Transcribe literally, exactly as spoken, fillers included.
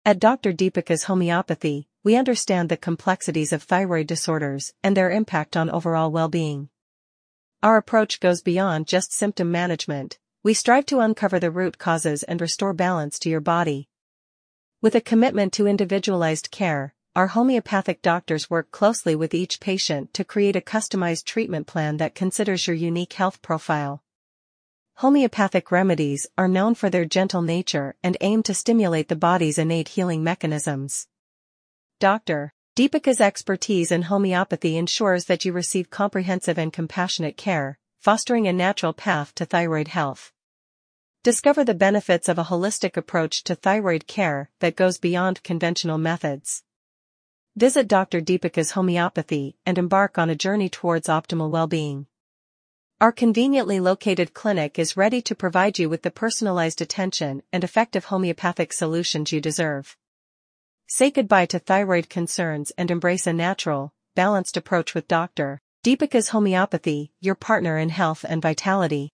At Doctor Deepika's Homeopathy, we understand the complexities of thyroid disorders and their impact on overall well-being. Our approach goes beyond just symptom management. We strive to uncover the root causes and restore balance to your body. With a commitment to individualized care, our homeopathic doctors work closely with each patient to create a customized treatment plan that considers your unique health profile. Homeopathic remedies are known for their gentle nature and aim to stimulate the body's innate healing mechanisms. Doctor Deepika's expertise in homeopathy ensures that you receive comprehensive and compassionate care, fostering a natural path to thyroid health. Discover the benefits of a holistic approach to thyroid care that goes beyond conventional methods. Visit Doctor Deepika's Homeopathy and embark on a journey towards optimal well-being. Our conveniently located clinic is ready to provide you with the personalized attention and effective homeopathic solutions you deserve. Say goodbye to thyroid concerns and embrace a natural, balanced approach with Doctor Deepika's Homeopathy, your partner in health and vitality.